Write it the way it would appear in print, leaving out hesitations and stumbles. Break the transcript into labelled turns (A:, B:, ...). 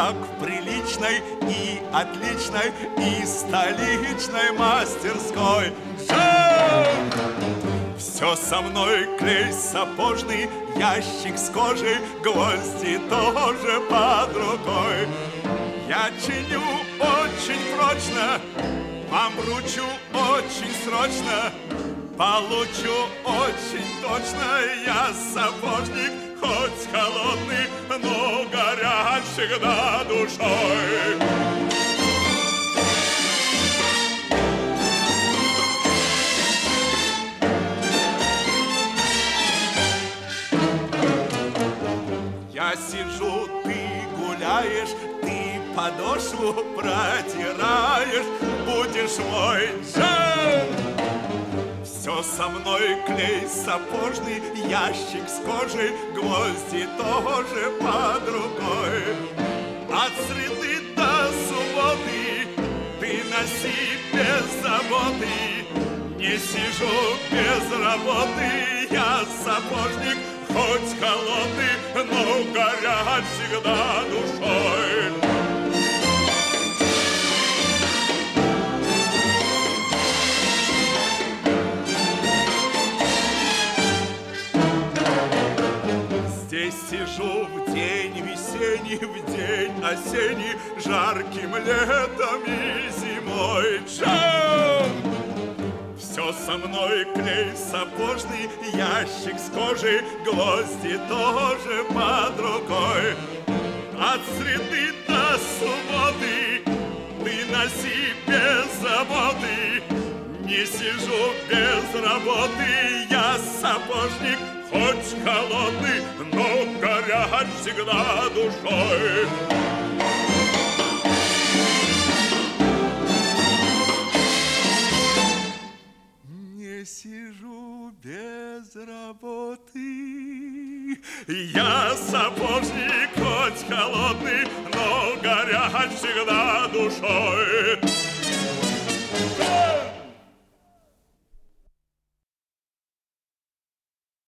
A: как в приличной и отличной и столичной мастерской. Все со мной, клей сапожный, ящик с кожей, гвозди тоже под рукой. Я чиню очень прочно, вам вручу очень срочно, получу очень точно. Я сапожник, хоть холодный, но горяч всегда душой. Я сижу, ты гуляешь, ты подошву протираешь, будешь мой джем. Все со мной, клей сапожный, ящик с кожей, гвозди тоже под рукой. От среды до субботы ты носи без заботы. Не сижу без работы, я сапожник, хоть холодный, но горяч всегда душой. Здесь сижу в день весенний, в день осенний, жарким летом и зимой. Все со мной, клей сапожный, ящик с кожей, гвозди тоже под рукой. От среды до субботы ты носи без заботы. Не сижу без работы, я сапожник, хоть холодный, но горяч всегда душой. Не сижу без работы, я сапожник, хоть холодный, но горяч всегда душой.